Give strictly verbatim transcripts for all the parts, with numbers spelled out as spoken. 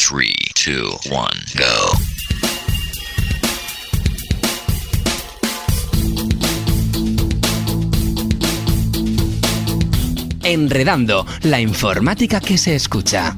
three, two, one, go. Enredando, la informática que se escucha.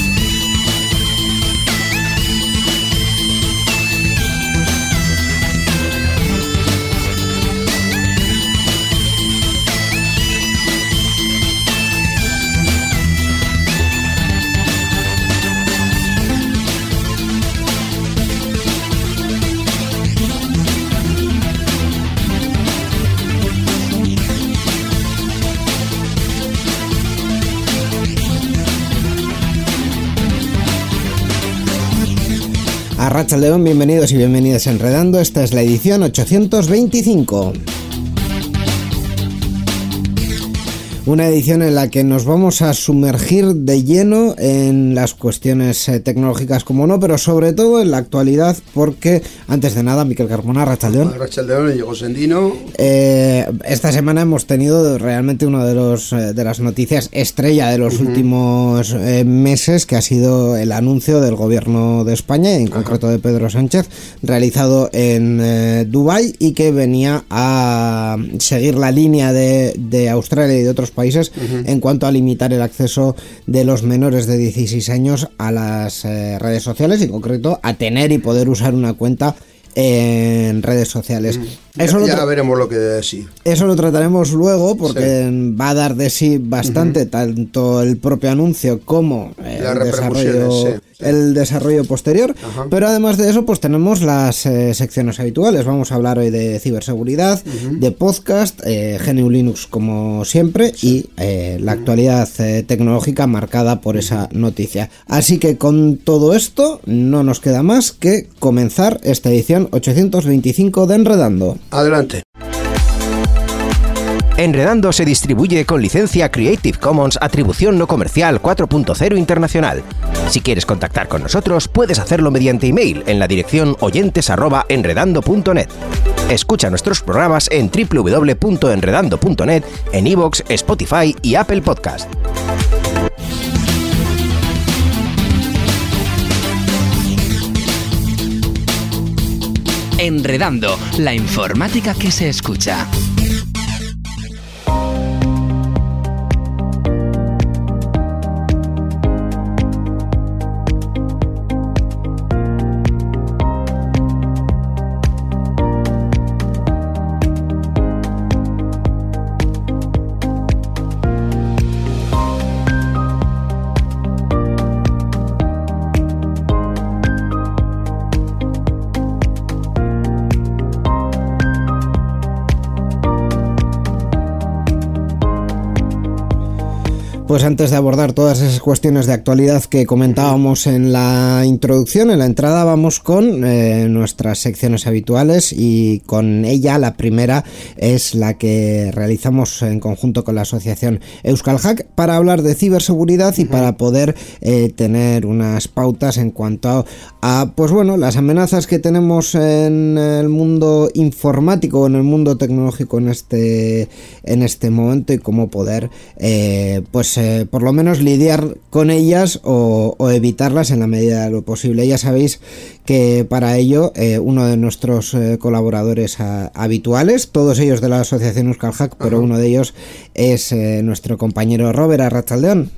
Arratsaldeon, bienvenidos y bienvenidas a Enredando. Esta es la edición ochocientos veinticinco. Una edición en la que nos vamos a sumergir de lleno en las cuestiones eh, tecnológicas, como no, pero sobre todo en la actualidad, porque, antes de nada, Miquel Carmona, Arratsaldeon. Arratsaldeon, Diego Sendino. Eh, esta semana hemos tenido realmente una de, los, eh, de las noticias estrella de los uh-huh. últimos eh, meses, que ha sido el anuncio del gobierno de España, en uh-huh. concreto de Pedro Sánchez, realizado en eh, Dubái, y que venía a seguir la línea de, de Australia y de otros países uh-huh. en cuanto a limitar el acceso de los menores de dieciséis años a las eh, redes sociales, y en concreto a tener y poder usar una cuenta en redes sociales. Mm. Eso ya lo tra- ya veremos lo que de sí. Eso lo trataremos luego, porque sí. va a dar de sí bastante, uh-huh. tanto el propio anuncio como eh, el, desarrollo, sí, sí. el desarrollo posterior. Uh-huh. Pero además de eso, pues tenemos las eh, secciones habituales. Vamos a hablar hoy de ciberseguridad, uh-huh. de podcast, eh, G N U Linux como siempre, sí. y eh, la uh-huh. actualidad eh, tecnológica marcada por esa noticia. Así que con todo esto no nos queda más que comenzar esta edición ochocientos veinticinco de Enredando. Adelante. Enredando se distribuye con licencia Creative Commons Atribución No Comercial cuatro punto cero Internacional. Si quieres contactar con nosotros, puedes hacerlo mediante email en la dirección oyentes arroba enredando punto net. Escucha nuestros programas en doble u doble u doble u punto enredando punto net, en iVoox, Spotify y Apple Podcast. Enredando, la informática que se escucha. Pues antes de abordar todas esas cuestiones de actualidad que comentábamos en la introducción, en la entrada, vamos con eh, nuestras secciones habituales, y con ella la primera es la que realizamos en conjunto con la asociación Euskal Hack para hablar de ciberseguridad y para poder eh, tener unas pautas en cuanto a, a, pues bueno, las amenazas que tenemos en el mundo informático, en el mundo tecnológico en este, en este momento, y cómo poder eh, pues Eh, por lo menos lidiar con ellas o, o evitarlas en la medida de lo posible. Ya sabéis que para ello eh, uno de nuestros eh, colaboradores a, habituales, todos ellos de la asociación Euskal Hack, pero uh-huh. uno de ellos es eh, nuestro compañero Robert. Arratsaldeon.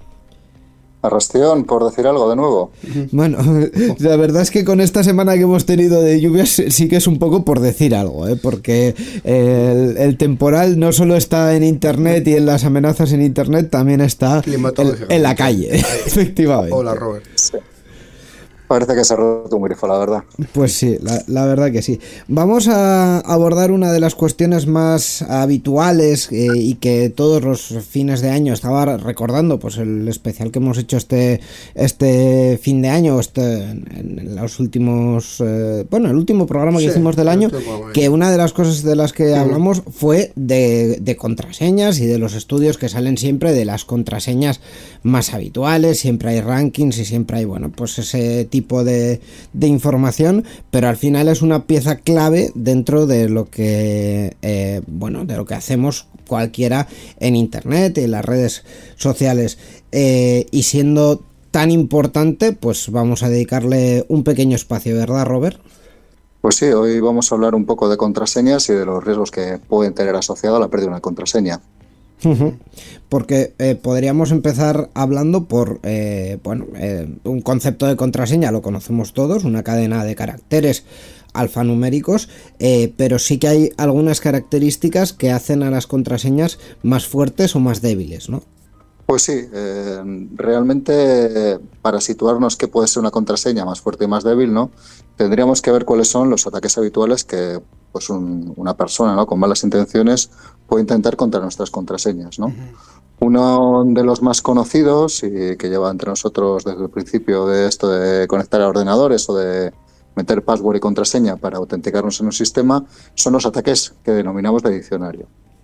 Arrastión, por decir algo de nuevo. Bueno, la verdad es que con esta semana que hemos tenido de lluvias sí que es un poco por decir algo, ¿eh? Porque el, el temporal no solo está en internet y en las amenazas en internet, también está en, en la calle, efectivamente. Hola, Robert. Sí. Parece que se ha roto un grifo, la verdad. Pues sí, la, la verdad que sí. Vamos a abordar una de las cuestiones más habituales eh, y que todos los fines de año estaba recordando, pues el especial que hemos hecho este este fin de año, este, en, en los últimos, eh, bueno, el último programa que sí, hicimos del año, que una de las cosas de las que sí. hablamos fue de, de contraseñas y de los estudios que salen siempre de las contraseñas más habituales. Siempre hay rankings y siempre hay, bueno, pues ese tipo tipo de, de información, pero al final es una pieza clave dentro de lo que eh, bueno, de lo que hacemos cualquiera en internet, en las redes sociales, eh, y siendo tan importante, pues vamos a dedicarle un pequeño espacio, ¿verdad, Robert? Pues sí, hoy vamos a hablar un poco de contraseñas y de los riesgos que pueden tener asociado a la pérdida de una contraseña. Uh-huh. Porque eh, podríamos empezar hablando por eh, bueno, eh, un concepto de contraseña, lo conocemos todos, una cadena de caracteres alfanuméricos, eh, pero sí que hay algunas características que hacen a las contraseñas más fuertes o más débiles, ¿no? Pues sí, eh, realmente para situarnos qué puede ser una contraseña más fuerte y más débil, ¿no? Tendríamos que ver cuáles son los ataques habituales que pues un, una persona, ¿no?, con malas intenciones puede intentar contra nuestras contraseñas, ¿no? Uh-huh. Uno de los más conocidos y que lleva entre nosotros desde el principio de esto de conectar a ordenadores o de meter password y contraseña para autenticarnos en un sistema son los ataques que denominamos de diccionario.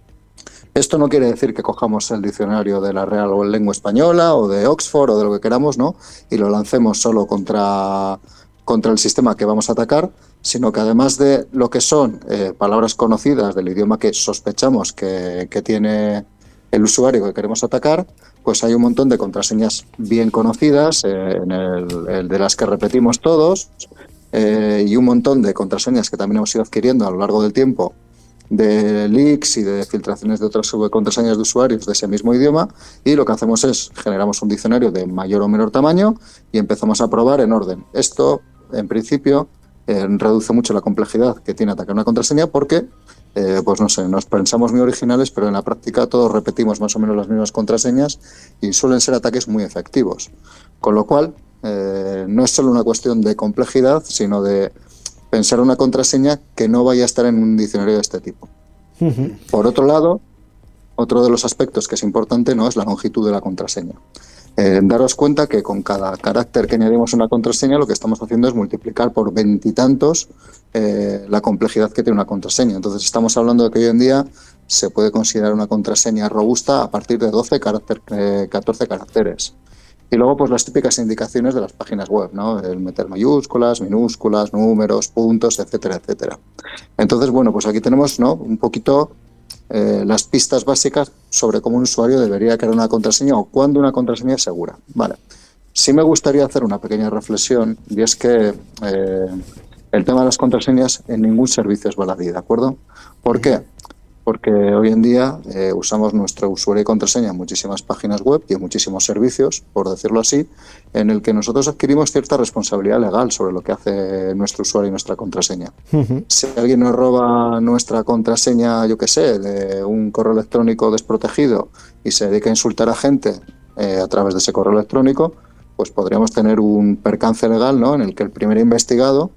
Esto no quiere decir que cojamos el diccionario de la Real Lengua Española o de Oxford o de lo que queramos, ¿no?, y lo lancemos solo contra, contra el sistema que vamos a atacar, sino que además de lo que son eh, palabras conocidas del idioma que sospechamos que, que tiene el usuario que queremos atacar, pues hay un montón de contraseñas bien conocidas, eh, en el, el de las que repetimos todos, eh, y un montón de contraseñas que también hemos ido adquiriendo a lo largo del tiempo, de leaks y de filtraciones de otras contraseñas de usuarios de ese mismo idioma, y lo que hacemos es generamos un diccionario de mayor o menor tamaño y empezamos a probar en orden. Esto, en principio, eh, reduce mucho la complejidad que tiene atacar una contraseña porque, eh, pues no sé, nos pensamos muy originales, pero en la práctica todos repetimos más o menos las mismas contraseñas y suelen ser ataques muy efectivos. Con lo cual, eh, no es solo una cuestión de complejidad, sino de pensar una contraseña que no vaya a estar en un diccionario de este tipo. Uh-huh. Por otro lado, otro de los aspectos que es importante, ¿no?, es la longitud de la contraseña. Eh, daros cuenta que con cada carácter que añadimos a una contraseña lo que estamos haciendo es multiplicar por veintitantos eh, la complejidad que tiene una contraseña. Entonces estamos hablando de que hoy en día se puede considerar una contraseña robusta a partir de doce carácter, eh, catorce caracteres. Y luego, pues las típicas indicaciones de las páginas web, ¿no? El meter mayúsculas, minúsculas, números, puntos, etcétera, etcétera. Entonces, bueno, pues aquí tenemos, ¿no?, un poquito eh, las pistas básicas sobre cómo un usuario debería crear una contraseña o cuándo una contraseña es segura. Vale. Sí me gustaría hacer una pequeña reflexión, y es que eh, el tema de las contraseñas en ningún servicio es baladí, ¿de acuerdo? ¿Por qué? Porque hoy en día eh, usamos nuestro usuario y contraseña en muchísimas páginas web y en muchísimos servicios, por decirlo así, en el que nosotros adquirimos cierta responsabilidad legal sobre lo que hace nuestro usuario y nuestra contraseña. Uh-huh. Si alguien nos roba nuestra contraseña, yo qué sé, de un correo electrónico desprotegido y se dedica a insultar a gente eh, a través de ese correo electrónico, pues podríamos tener un percance legal, ¿no?, en el que el primer investigado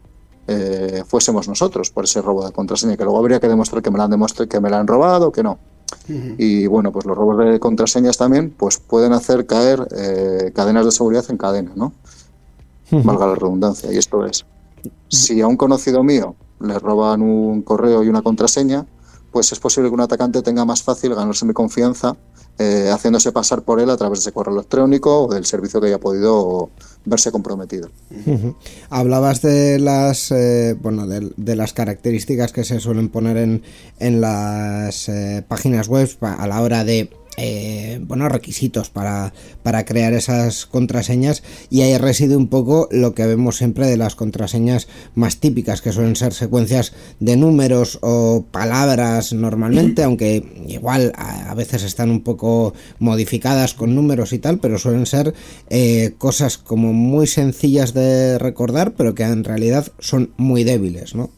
Eh, fuésemos nosotros por ese robo de contraseña, que luego habría que demostrar que me la han demostrado, que me la han robado o que no. Uh-huh. Y bueno, pues los robos de contraseñas también pues pueden hacer caer eh, cadenas de seguridad en cadena, ¿no? Uh-huh. Valga la redundancia, y esto es, si a un conocido mío le roban un correo y una contraseña, pues es posible que un atacante tenga más fácil ganarse mi confianza eh, haciéndose pasar por él a través de ese correo electrónico o del servicio que haya podido verse comprometido. Uh-huh. Hablabas de las eh, bueno de, de las características que se suelen poner en, en las eh, páginas web a la hora de Eh, bueno, requisitos para, para crear esas contraseñas, y ahí reside un poco lo que vemos siempre de las contraseñas más típicas, que suelen ser secuencias de números o palabras normalmente, aunque igual a, a veces están un poco modificadas con números y tal, pero suelen ser eh, cosas como muy sencillas de recordar, pero que en realidad son muy débiles, ¿no?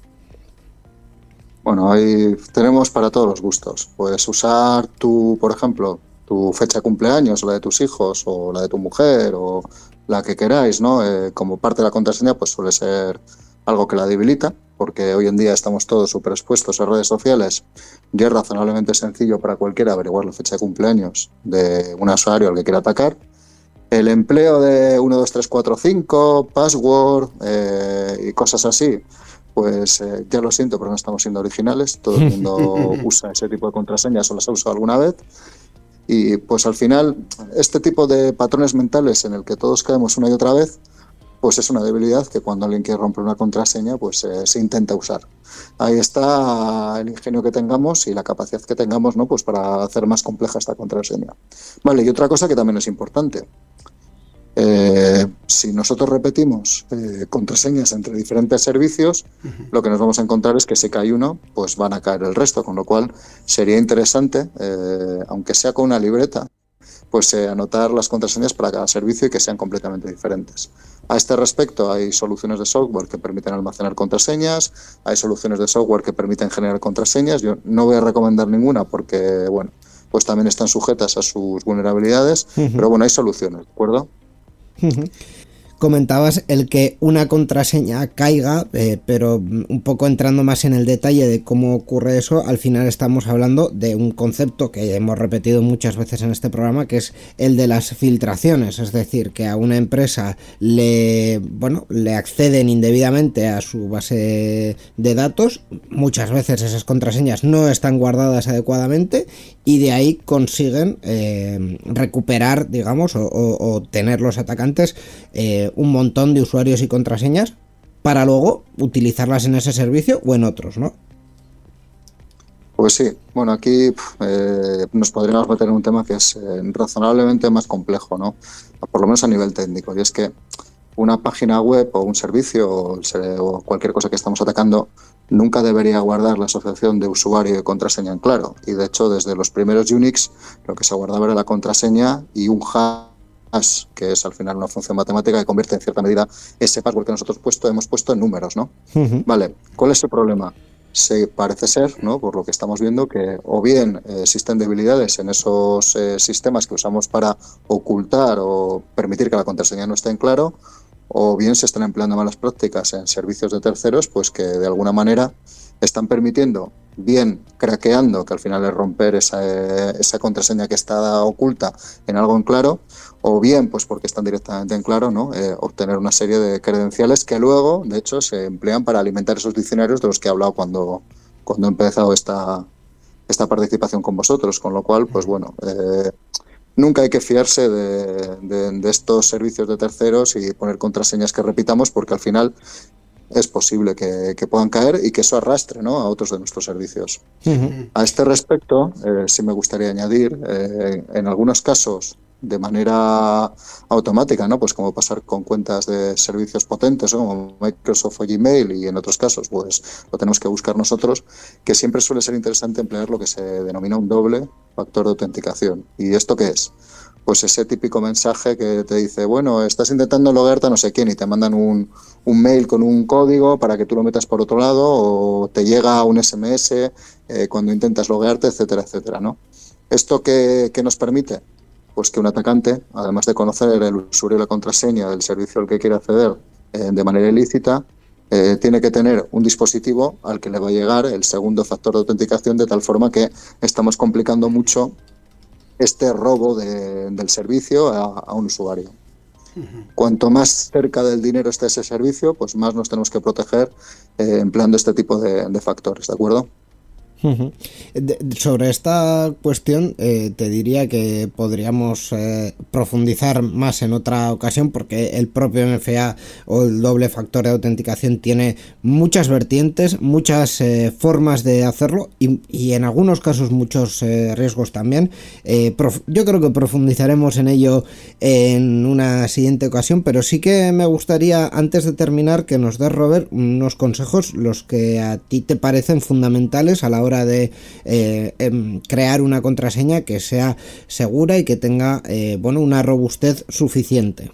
Bueno, ahí tenemos para todos los gustos. Puedes usar tu, por ejemplo, tu fecha de cumpleaños, o la de tus hijos, o la de tu mujer, o la que queráis, ¿no? Eh, como parte de la contraseña, pues suele ser algo que la debilita, porque hoy en día estamos todos súper expuestos a redes sociales y es razonablemente sencillo para cualquiera averiguar la fecha de cumpleaños de un usuario al que quiera atacar. El empleo de uno, dos, tres, cuatro, cinco, password eh, y cosas así, pues eh, ya lo siento, pero no estamos siendo originales. Todo el mundo usa ese tipo de contraseñas o las ha usado alguna vez. Y pues al final, este tipo de patrones mentales en el que todos caemos una y otra vez, pues es una debilidad que cuando alguien quiere romper una contraseña, pues eh, se intenta usar. Ahí está el ingenio que tengamos y la capacidad que tengamos, ¿no?, pues para hacer más compleja esta contraseña. Vale, y otra cosa que también es importante. Eh, si nosotros repetimos eh, contraseñas entre diferentes servicios, uh-huh. lo que nos vamos a encontrar es que si cae uno, pues van a caer el resto, con lo cual sería interesante, eh, aunque sea con una libreta, pues eh, anotar las contraseñas para cada servicio y que sean completamente diferentes. A este respecto hay soluciones de software que permiten almacenar contraseñas, hay soluciones de software que permiten generar contraseñas. Yo no voy a recomendar ninguna porque, bueno, pues también están sujetas a sus vulnerabilidades, uh-huh. pero bueno, hay soluciones, ¿de acuerdo? Uh-huh. Comentabas el que una contraseña caiga, eh, pero un poco entrando más en el detalle de cómo ocurre eso, al final estamos hablando de un concepto que hemos repetido muchas veces en este programa, que es el de las filtraciones, es decir, que a una empresa le, bueno, le acceden indebidamente a su base de datos, muchas veces esas contraseñas no están guardadas adecuadamente y de ahí consiguen eh, recuperar, digamos, o, o, o tener los atacantes eh, un montón de usuarios y contraseñas para luego utilizarlas en ese servicio o en otros, ¿no? Pues sí, bueno, aquí eh, nos podríamos meter en un tema que es eh, razonablemente más complejo, ¿no? Por lo menos a nivel técnico, y es que una página web o un servicio o, o cualquier cosa que estamos atacando nunca debería guardar la asociación de usuario y contraseña en claro, y de hecho desde los primeros Unix lo que se guardaba era la contraseña y un hash, que es al final una función matemática que convierte en cierta medida ese password que nosotros puesto, hemos puesto en números, ¿no? Uh-huh. Vale, ¿cuál es el problema? Se parece ser, ¿no?, por lo que estamos viendo, que o bien eh, existen debilidades en esos eh, sistemas que usamos para ocultar o permitir que la contraseña no esté en claro, o bien se están empleando malas prácticas en servicios de terceros, pues que de alguna manera están permitiendo, bien craqueando, que al final es romper esa, esa contraseña que está oculta en algo en claro, o bien, pues porque están directamente en claro, ¿no?, eh, obtener una serie de credenciales que luego, de hecho, se emplean para alimentar esos diccionarios de los que he hablado cuando, cuando he empezado esta, esta participación con vosotros, con lo cual, pues bueno, eh, nunca hay que fiarse de, de, de estos servicios de terceros y poner contraseñas que repitamos, porque al final es posible que, que puedan caer y que eso arrastre, ¿no?, a otros de nuestros servicios. Uh-huh. A este respecto, eh, sí me gustaría añadir, eh, en algunos casos de manera automática, ¿no?, pues como pasar con cuentas de servicios potentes, ¿no?, como Microsoft o Gmail, y en otros casos pues lo tenemos que buscar nosotros, que siempre suele ser interesante emplear lo que se denomina un doble factor de autenticación. ¿Y esto qué es? Pues ese típico mensaje que te dice, bueno, estás intentando loguearte a no sé quién, y te mandan un, un mail con un código para que tú lo metas por otro lado, o te llega un ese eme ese eh, cuando intentas loguearte, etcétera, etcétera, ¿no? ¿Esto qué, qué nos permite? Pues que un atacante, además de conocer el usuario y la contraseña del servicio al que quiere acceder eh, de manera ilícita, eh, tiene que tener un dispositivo al que le va a llegar el segundo factor de autenticación, de tal forma que estamos complicando mucho este robo de, del servicio a, a un usuario. Uh-huh. Cuanto más cerca del dinero esté ese servicio, pues más nos tenemos que proteger eh, empleando este tipo de, de factores, ¿de acuerdo? Uh-huh. De, sobre esta cuestión eh, te diría que podríamos eh, profundizar más en otra ocasión, porque el propio eme efe a o el doble factor de autenticación tiene muchas vertientes, muchas eh, formas de hacerlo y, y en algunos casos muchos eh, riesgos también. Eh, prof- yo creo que profundizaremos en ello en una siguiente ocasión, pero sí que me gustaría, antes de terminar, que nos des, Robert, unos consejos, los que a ti te parecen fundamentales a la hora de eh, eh, crear una contraseña que sea segura y que tenga eh, bueno, una robustez suficiente.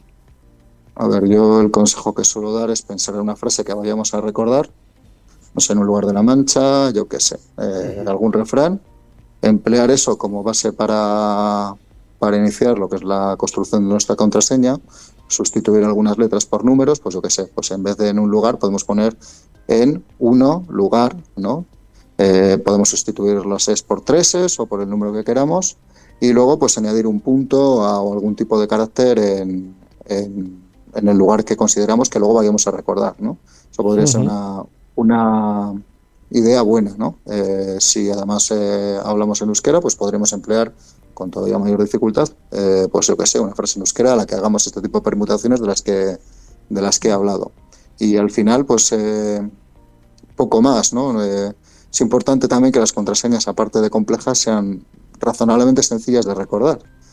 A ver, yo el consejo que suelo dar es pensar en una frase que vayamos a recordar, no sé, en un lugar de la mancha, yo qué sé, eh, algún refrán, emplear eso como base para, para iniciar lo que es la construcción de nuestra contraseña, sustituir algunas letras por números, pues yo qué sé, pues en vez de en un lugar podemos poner en uno lugar, ¿no? Eh, podemos sustituir los es por treses o por el número que queramos, y luego pues añadir un punto a, o algún tipo de carácter en, en, en el lugar que consideramos que luego vayamos a recordar, ¿no? Eso podría uh-huh. ser una, una idea buena, ¿no? Eh, si además eh, hablamos en euskera, pues podremos emplear con todavía mayor dificultad, eh, pues yo que sé, una frase en euskera a la que hagamos este tipo de permutaciones de las que, de las que he hablado. Y al final, pues eh, poco más, ¿no? Eh, Es importante también que las contraseñas, aparte de complejas, sean razonablemente sencillas de recordar.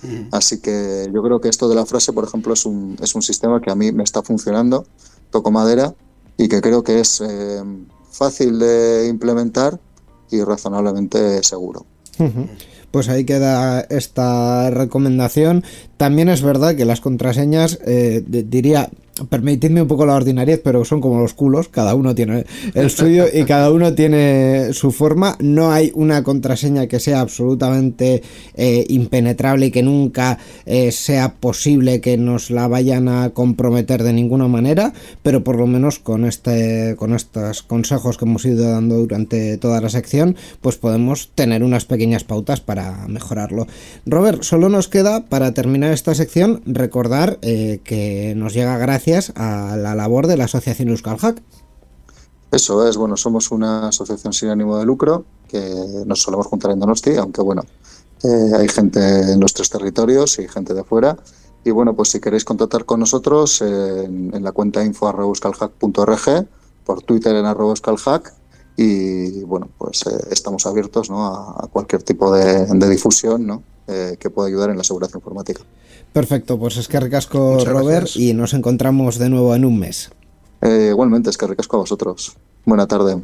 Mm. Así que yo creo que esto de la frase, por ejemplo, es un, es un sistema que a mí me está funcionando, toco madera, y que creo que es eh, fácil de implementar y razonablemente seguro. Uh-huh. Pues ahí queda esta recomendación. También es verdad que las contraseñas, eh, diría, permitidme un poco la ordinariedad, pero son como los culos, cada uno tiene el suyo y cada uno tiene su forma. No hay una contraseña que sea absolutamente eh, impenetrable y que nunca eh, sea posible que nos la vayan a comprometer de ninguna manera, pero por lo menos con este con estos consejos que hemos ido dando durante toda la sección, pues podemos tener unas pequeñas pautas para mejorarlo. Robert, solo nos queda, para terminar esta sección, recordar eh, que nos llega gracias a la labor de la asociación Euskal Hack. Eso es, bueno, somos una asociación sin ánimo de lucro que nos solemos juntar en Donosti, aunque bueno, eh, hay gente en los tres territorios y gente de fuera. Y bueno, pues si queréis contactar con nosotros eh, en, en la cuenta info arroba euskalhack punto org, por Twitter en arroba euskalhack, y bueno, pues eh, estamos abiertos, ¿no?, a, a cualquier tipo de, de difusión, ¿no?, eh, que pueda ayudar en la seguridad informática. Perfecto, pues es que ricasco, Robert, gracias. Y nos encontramos de nuevo en un mes. Eh, igualmente, es que ricasco a vosotros. Buena tarde.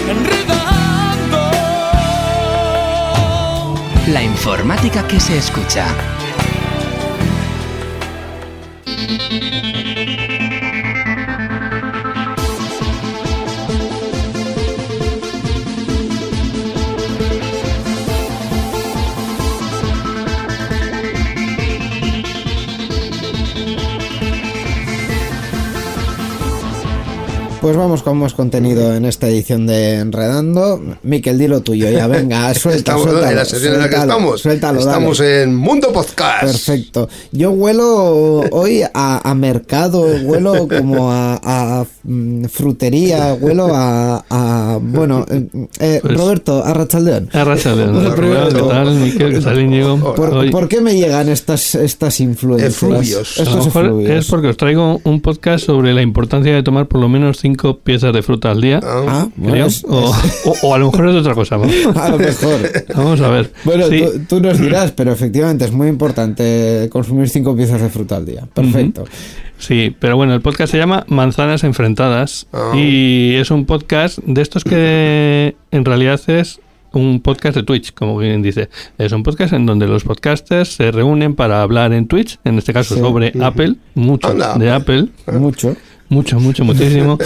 La informática que se escucha. Pues vamos con más contenido en esta edición de Enredando. Miquel, di lo tuyo, ya venga, suelta, estamos, suéltalo, en la sesión en la que estamos. Suéltalo, estamos dale. En Mundo Podcast. Perfecto. Yo huelo hoy a, a mercado, huelo como a, a frutería, huelo a... a bueno, eh, pues, Roberto, Arratsaldeon. Arratsaldeon. ¿Qué tal, Miquel? ¿Qué tal, Íñigo? ¿Por, hoy... ¿Por qué me llegan estas, estas influencias? Efluvios. A lo mejor efluvios. Es porque os traigo un podcast sobre la importancia de tomar por lo menos cinco piezas de fruta al día. Ah, bueno, es, o, es... O, o a lo mejor es otra cosa, ¿no? A lo mejor. Vamos a ver. Bueno, sí. tú, tú nos dirás, pero efectivamente es muy importante consumir cinco piezas de fruta al día. Perfecto. Uh-huh. Sí, pero bueno, el podcast se llama Manzanas Enfrentadas oh. y es un podcast de estos que en realidad es un podcast de Twitch, como bien dice. Es un podcast en donde los podcasters se reúnen para hablar en Twitch, en este caso sí. sobre uh-huh. Apple, mucho Hola. de Apple. Mucho. Mucho, mucho, muchísimo.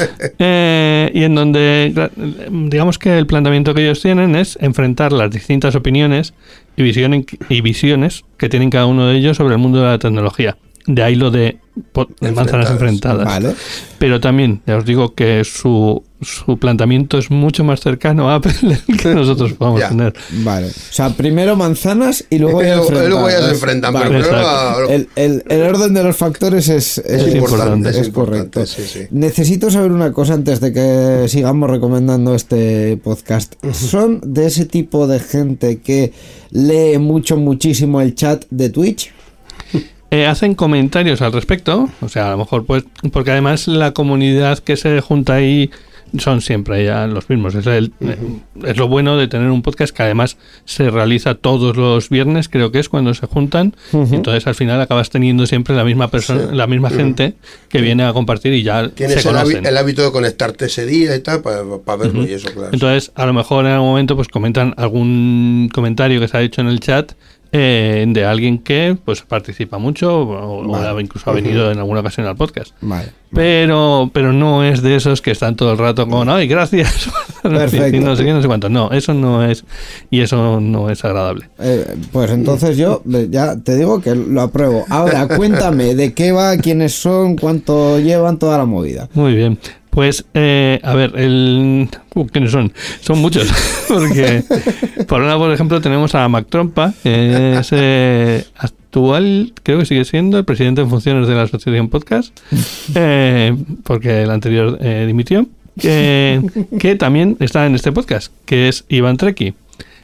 eh, y en donde, digamos que el planteamiento que ellos tienen es enfrentar las distintas opiniones y visiones, y visiones que tienen cada uno de ellos sobre el mundo de la tecnología. De ahí lo de, de manzanas enfrentadas. Vale. Pero también, ya os digo que su, su planteamiento es mucho más cercano a Apple que nosotros podamos ya. tener. Vale. O sea, primero manzanas y luego ya enfrentadas. Luego ya se enfrentan. Vale. Pero primero... el, el, el orden de los factores es, es, es importante. Es, es correcto. Sí, sí. Necesito saber una cosa antes de que sigamos recomendando este podcast. ¿Son de ese tipo de gente que lee mucho, muchísimo el chat de Twitch? Eh, hacen comentarios al respecto, o sea, a lo mejor pues, porque además la comunidad que se junta ahí son siempre ya los mismos. Es, el, uh-huh. es lo bueno de tener un podcast que además se realiza todos los viernes, creo que es cuando se juntan, uh-huh. y entonces al final acabas teniendo siempre la misma persona, sí. la misma uh-huh. gente que uh-huh. viene a compartir y ya tienes se el, conocen. Hábi- el hábito de conectarte ese día y tal para pa verlo uh-huh. y eso, claro. Entonces, a lo mejor en algún momento pues comentan algún comentario que se ha hecho en el chat Eh, de alguien que pues participa mucho o, vale. o incluso ha venido uh-huh. en alguna ocasión al podcast. Vale. Pero pero no es de esos que están todo el rato con ay, gracias. Perfecto. no sé qué, no sé cuánto. No, eso no es y eso no es agradable. Eh, pues entonces yo ya te digo que lo apruebo. Ahora, cuéntame de qué va, quiénes son, cuánto llevan, toda la movida. Muy bien. Pues, eh, a ver, el... Uh, ¿quiénes son? Son muchos, porque por un lado, por ejemplo, tenemos a Mac Trompa, que es eh, actual, creo que sigue siendo el presidente en funciones de la Asociación Podcast, eh, porque el anterior eh, dimitió, que, que también está en este podcast, que es Iván Treki.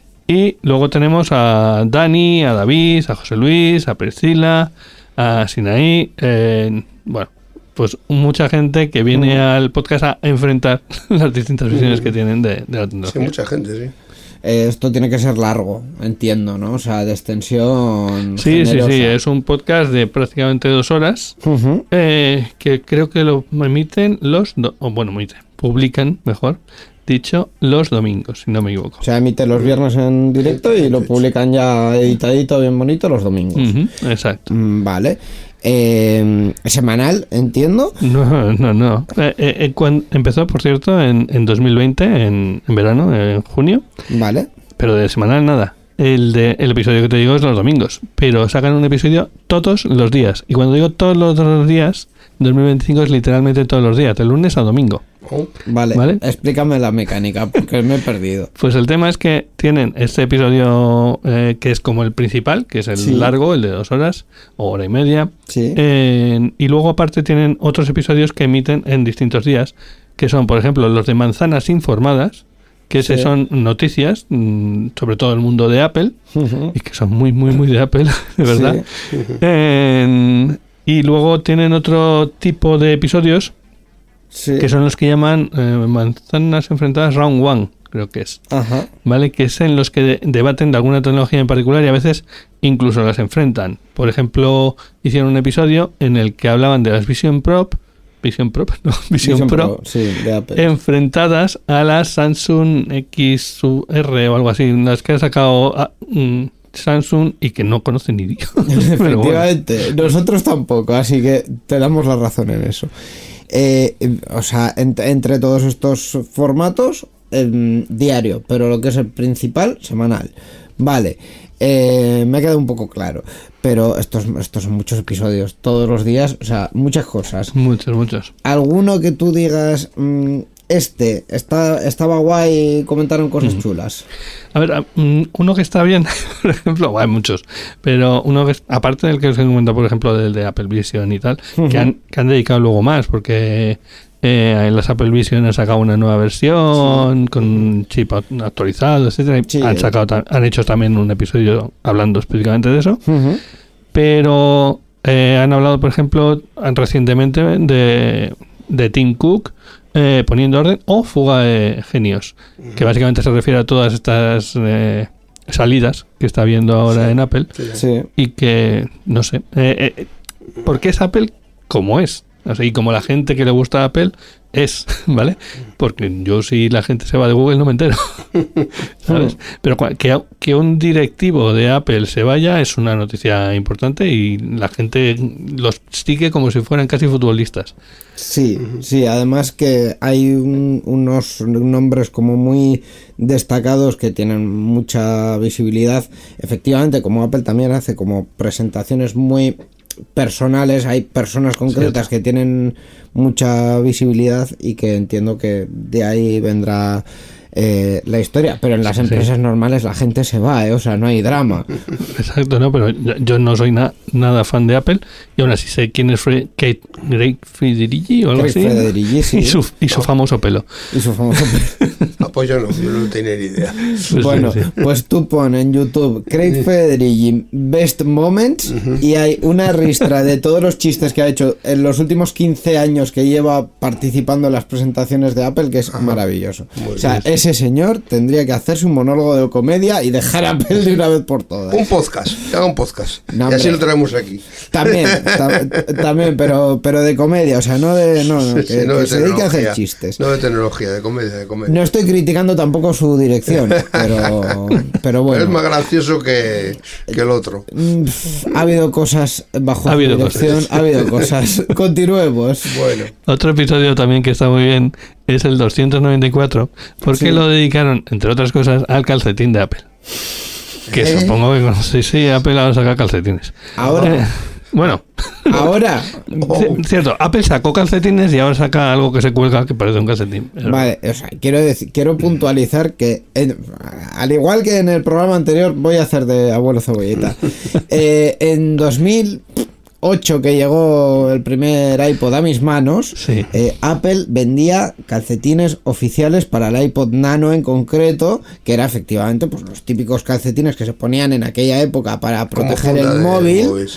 Y luego tenemos a Dani, a David, a José Luis, a Priscila, a Sinaí, eh, bueno, pues mucha gente que viene al podcast a enfrentar las distintas visiones que tienen de, de la tecnología. Sí, mucha gente, sí. eh, esto tiene que ser largo, entiendo, ¿no? O sea, de extensión Sí, generosa. sí, sí, es un podcast de prácticamente dos horas Ujú. eh, que creo que lo emiten los, do- o bueno, emiten, publican, mejor dicho, los domingos, si no me equivoco. O sea, emite los viernes en directo y lo publican ya editadito, bien bonito, los domingos. Ujú, exacto. Mm, Vale. Eh, semanal, entiendo. No, no, no. Eh, eh, eh, cuan- empezó, por cierto, en, en dos mil veinte, en, en verano, en junio, Vale. pero de semanal nada. El, de, el episodio que te digo es los domingos, pero sacan un episodio todos los días. Y cuando digo todos los, todos los días, dos mil veinticinco es literalmente todos los días, de lunes a domingo. Oh, Vale. Vale. Explícame la mecánica, porque me he perdido. Pues el tema es que tienen este episodio eh, que es como el principal, que es el Sí. largo, el de dos horas o hora y media. Sí. Eh, y luego aparte tienen otros episodios que emiten en distintos días, que son, por ejemplo, los de Manzanas Informadas, que ese Sí. son noticias mm, sobre todo el mundo de Apple, Ujú. y que son muy, muy, muy de Apple, de verdad. Sí. Eh, y luego tienen otro tipo de episodios Sí. que son los que llaman eh, Manzanas Enfrentadas Round One, creo que es. Ajá. ¿Vale? Que es en los que de- debaten de alguna tecnología en particular y a veces incluso las enfrentan. Por ejemplo, hicieron un episodio en el que hablaban de las Vision Pro, Vision Pro, no, Vision, Vision Pro, Sí, de Apple. enfrentadas a las Samsung X R o algo así, las que ha sacado ah, mm, Samsung y que no conocen ni Dios. Pero bueno. Efectivamente, nosotros tampoco, así que te damos la razón en eso. Eh, o sea, ent- entre todos estos formatos, em, diario, pero lo que es el principal, semanal. Vale, eh, me ha quedado un poco claro, pero estos, estos son muchos episodios, todos los días, o sea, muchas cosas. Muchos, muchos. ¿Alguno que tú digas, mm, este, está, estaba guay, comentaron cosas chulas? A ver, mm, uno que está bien, por ejemplo, bueno, hay muchos, pero uno que es, aparte del que os he comentado, por ejemplo, del de Apple Vision y tal, Ujú. que, han, que han dedicado luego más, porque eh, en las Apple Vision han sacado una nueva versión con un chip act- actualizado, etcétera, y Sí. han sacado, ta- han hecho también un episodio hablando específicamente de eso, Ujú. pero eh, han hablado, por ejemplo, han- recientemente de, de Tim Cook eh, poniendo orden o fuga de genios, que básicamente se refiere a todas estas eh, salidas que está viendo ahora Sí. en Apple sí. Sí. y que, no sé, eh, eh, ¿por qué es Apple como es? O sea, y como la gente que le gusta a Apple es, ¿vale? Porque yo si la gente se va de Google no me entero, ¿sabes? Pero cua- que, que un directivo de Apple se vaya es una noticia importante y la gente los sigue como si fueran casi futbolistas. Sí, sí, además que hay un- unos nombres como muy destacados que tienen mucha visibilidad. Efectivamente, como Apple también hace como presentaciones muy personales, hay personas concretas que tienen mucha visibilidad y que entiendo que de ahí vendrá eh, la historia, pero en las Sí, sí. empresas normales la gente se va, ¿eh? O sea, no hay drama. Exacto, ¿no? Pero yo, yo no soy na- nada fan de Apple y aún así sé quién es Fre- Kate Craig Federighi o algo Craig así. Federighi, sí. Y su, y su famoso pelo. Y su famoso... Ah, pues yo no, yo no tenía ni idea. Sí, Bueno, sí, sí. pues tú pon en YouTube Craig Federighi Best Moments y hay una ristra de todos los chistes que ha hecho en los últimos quince años que lleva participando en las presentaciones de Apple, que es maravilloso. Muy O sea, bien. ese señor tendría que hacerse un monólogo de comedia y dejar a Apple de una vez por todas. Un podcast, que haga un podcast. No, y así hombre. lo traemos aquí. También, ta- también, pero, pero de comedia, o sea, no de... No, no, que, Sí, no que de se dedique a hacer tecnología. chistes. No de tecnología, de comedia, de comedia. No estoy criticando tampoco su dirección, pero, pero bueno. Es más gracioso que, que el otro. Mm, pf, Ha habido cosas bajo Ha su habido dirección, cosas. ha habido cosas. Continuemos. Bueno, Otro episodio también que está muy bien es el doscientos noventa y cuatro, porque Sí. lo dedicaron, entre otras cosas, al calcetín de Apple. Que ¿Eh? supongo que sí, sí, Apple ahora saca calcetines. Ahora, Eh, bueno, ahora, Oh. c- cierto, Apple sacó calcetines y ahora saca algo que se cuelga que parece un calcetín. Pero- vale, o sea, quiero decir, quiero puntualizar que en- al igual que en el programa anterior voy a hacer de abuelo cebolleta. Eh, en dos mil ocho, que llegó el primer iPod a mis manos, Sí. eh, Apple vendía calcetines oficiales para el iPod Nano en concreto, que era efectivamente pues los típicos calcetines que se ponían en aquella época para como proteger funda el de móvil. sí.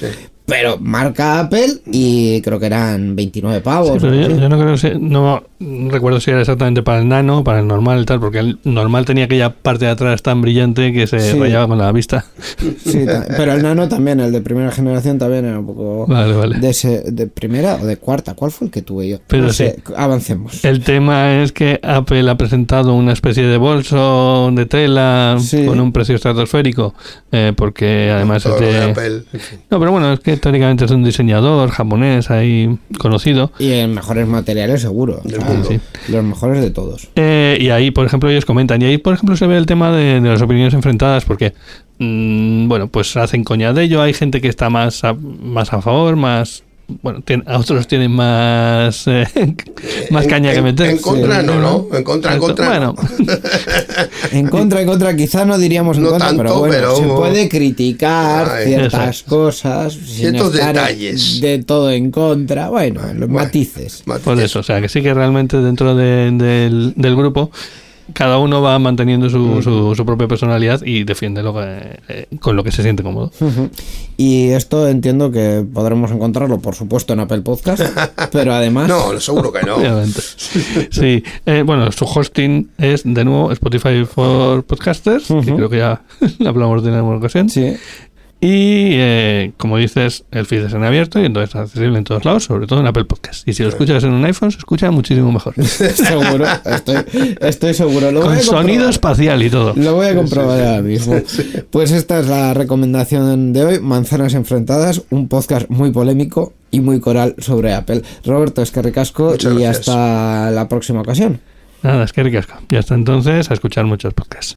pero marca Apple y creo que eran veintinueve pavos. Sí, pero ¿no? yo, yo no creo que sea, no recuerdo si era exactamente para el Nano, para el normal y tal, porque el normal tenía aquella parte de atrás tan brillante que se Sí. rayaba con la vista. Sí, ta- pero el Nano también, el de primera generación también era un poco Vale, vale. de ese, de primera o de cuarta. ¿Cuál fue el que tuve yo? Pero no sé, sí. avancemos. El tema es que Apple ha presentado una especie de bolso de tela Sí. con un precio estratosférico, eh, porque además Todo es lo de de... Apple, en fin. No, pero bueno, es que teóricamente es un diseñador japonés ahí conocido. Y en mejores materiales seguro. Del mundo. Sí. Los mejores de todos. Eh, y ahí, por ejemplo, ellos comentan, y ahí, por ejemplo, se ve el tema de, de las opiniones enfrentadas, porque, mm, bueno, pues hacen coña de ello, hay gente que está más a, más a favor, más... Bueno, tiene- a otros tienen más eh, más En- caña que en- meter. En contra Sí. no, ¿no? En contra, en contra. Bueno, no. En contra, en contra, quizá no diríamos en No contra, tanto, pero bueno, pero- se puede criticar Ay, ciertas eso cosas sin Ciertos estar detalles. de todo en contra. Bueno, los Bueno. matices. Matices. pues eso, o sea, que sí que realmente dentro de- del, del grupo cada uno va manteniendo su, su, su propia personalidad y defiende lo que, eh, con lo que se siente cómodo. Ujú. Y esto entiendo que podremos encontrarlo, por supuesto, en Apple Podcast, pero además... No, seguro que no. Obviamente. Sí, eh, bueno, su hosting es de nuevo Spotify for Podcasters, que Ujú. creo que ya hablamos de en alguna ocasión. Sí. Y eh, como dices, el feed es en abierto y entonces es accesible en todos lados, sobre todo en Apple Podcast. Y si lo escuchas en un iPhone, se escucha muchísimo mejor. Seguro, estoy, estoy seguro. Lo voy Con a comprobar. sonido espacial y todo. Lo voy a comprobar ahora mismo. Pues esta es la recomendación de hoy, Manzanas Enfrentadas, un podcast muy polémico y muy coral sobre Apple. Roberto, es que ricasco Muchas y gracias. hasta la próxima ocasión. Nada, es que ricasco. Y hasta entonces, a escuchar muchos podcasts.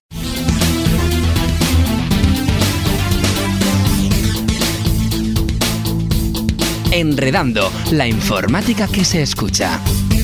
Enredando, la informática que se escucha.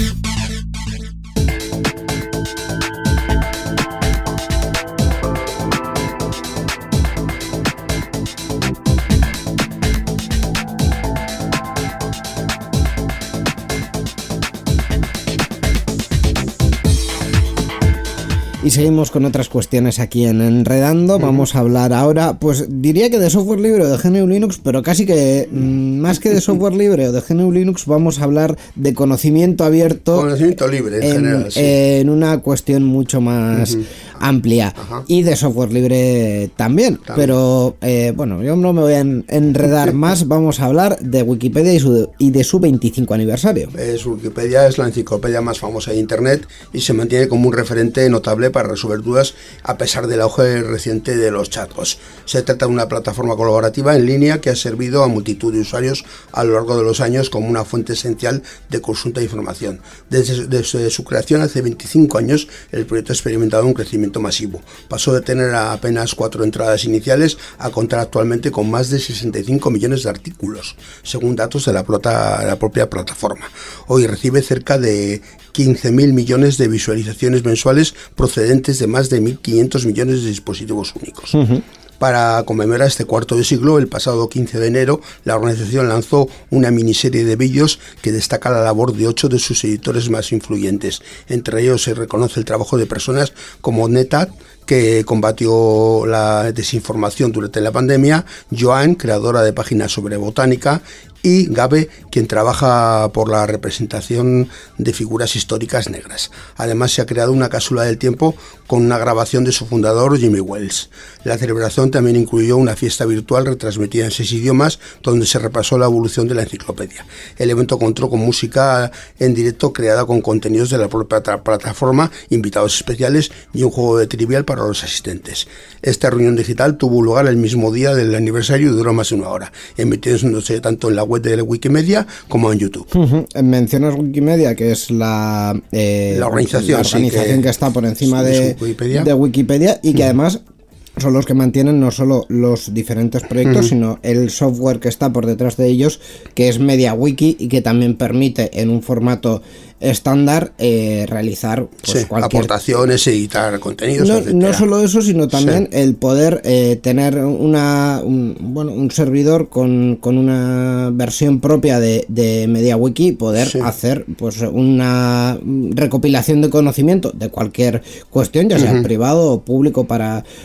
Y seguimos con otras cuestiones aquí en Enredando. Vamos a hablar ahora, pues diría que de software libre o de G N U Linux, pero casi que mm, más que de software libre o de G N U Linux, vamos a hablar de conocimiento abierto. Conocimiento libre en, en, general, sí. en una cuestión mucho más Ujú. amplia. Ajá. Y de software libre también. También. Pero eh, bueno, yo no me voy a en- enredar más. Vamos a hablar de Wikipedia y, su, y de su veinticinco aniversario. Es Wikipedia es la enciclopedia más famosa de Internet y se mantiene como un referente notable para resolver dudas a pesar del auge reciente de los chatbots. Se trata de una plataforma colaborativa en línea que ha servido a multitud de usuarios a lo largo de los años como una fuente esencial de consulta de información. Desde, desde su creación hace veinticinco años, el proyecto ha experimentado un crecimiento masivo. Pasó de tener apenas cuatro entradas iniciales a contar actualmente con más de sesenta y cinco millones de artículos, según datos de la, plata, la propia plataforma. Hoy recibe cerca de quince mil millones de visualizaciones mensuales procedentes de más de mil quinientos millones de dispositivos únicos. Uh-huh. Para conmemorar este cuarto de siglo, el pasado quince de enero, la organización lanzó una miniserie de vídeos que destaca la labor de ocho de sus editores más influyentes. Entre ellos se reconoce el trabajo de personas como Netat, que combatió la desinformación durante la pandemia, Joan, creadora de páginas sobre botánica, y Gabe, quien trabaja por la representación de figuras históricas negras. Además, se ha creado una cápsula del tiempo con una grabación de su fundador, Jimmy Wales. La celebración también incluyó una fiesta virtual retransmitida en seis idiomas, donde se repasó la evolución de la enciclopedia. El evento contó con música en directo creada con contenidos de la propia plataforma, invitados especiales y un juego de trivial para los asistentes. Esta reunión digital tuvo lugar el mismo día del aniversario y duró más de una hora, emitiéndose tanto en la web de Wikimedia como en YouTube. Uh-huh. Mencionas Wikimedia, que es la, eh, la organización, la organización sí, que, que está por encima de, de, Wikipedia. de Wikipedia y que uh-huh. además son los que mantienen no solo los diferentes proyectos, uh-huh. sino el software que está por detrás de ellos, que es MediaWiki y que también permite en un formato estándar eh, realizar pues, sí, cualquier... aportaciones, editar contenidos, no, etcétera. No solo eso, sino también sí. el poder eh, tener una un, bueno un servidor con, con una versión propia de, de MediaWiki, poder sí. hacer pues una recopilación de conocimiento de cualquier cuestión, ya sea uh-huh. privado o público para, para quien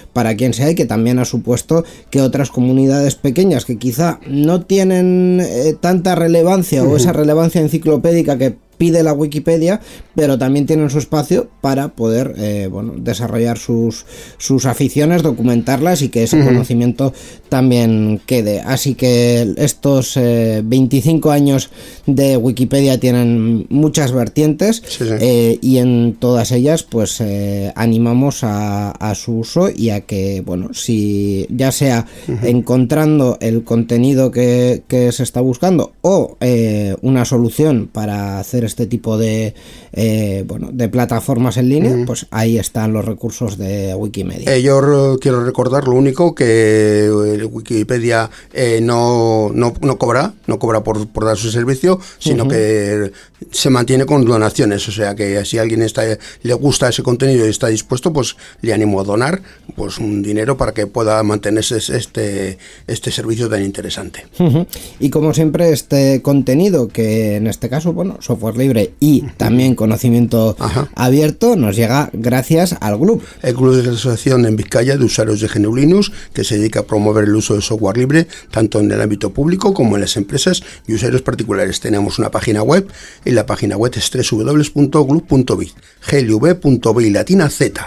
quien sea, y que también ha supuesto que otras comunidades pequeñas que quizá no tienen eh, tanta relevancia uh-huh. o esa relevancia enciclopédica que pide la Wikipedia, pero también tienen su espacio para poder eh, bueno, desarrollar sus, sus aficiones, documentarlas y que ese uh-huh. conocimiento también quede. Así que estos eh, veinticinco años de Wikipedia tienen muchas vertientes sí, sí. Eh, y en todas ellas pues eh, animamos a, a su uso y a que, bueno, si ya sea uh-huh. encontrando el contenido que, que se está buscando o eh, una solución para hacer este tipo de eh, bueno de plataformas en línea, mm. pues ahí están los recursos de Wikimedia. Eh, yo re- quiero recordar lo único que Wikipedia eh, no, no, no cobra, no cobra por, por dar su servicio, sino uh-huh. que se mantiene con donaciones, o sea que si a alguien está, le gusta ese contenido y está dispuesto, pues le animo a donar pues un dinero para que pueda mantenerse este, este servicio tan interesante. Uh-huh. Y como siempre, este contenido, que en este caso, bueno, software libre y también conocimiento Ajá. abierto, nos llega gracias al G L U B. El G L U B es la asociación en Vizcaya de usuarios de G N U Linux que se dedica a promover el uso de software libre tanto en el ámbito público como en las empresas y usuarios particulares. Tenemos una página web y la página web es doble u doble u doble u punto glub punto biz, g l u b punto b y latina z.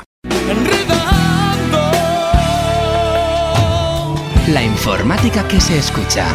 La informática que se escucha.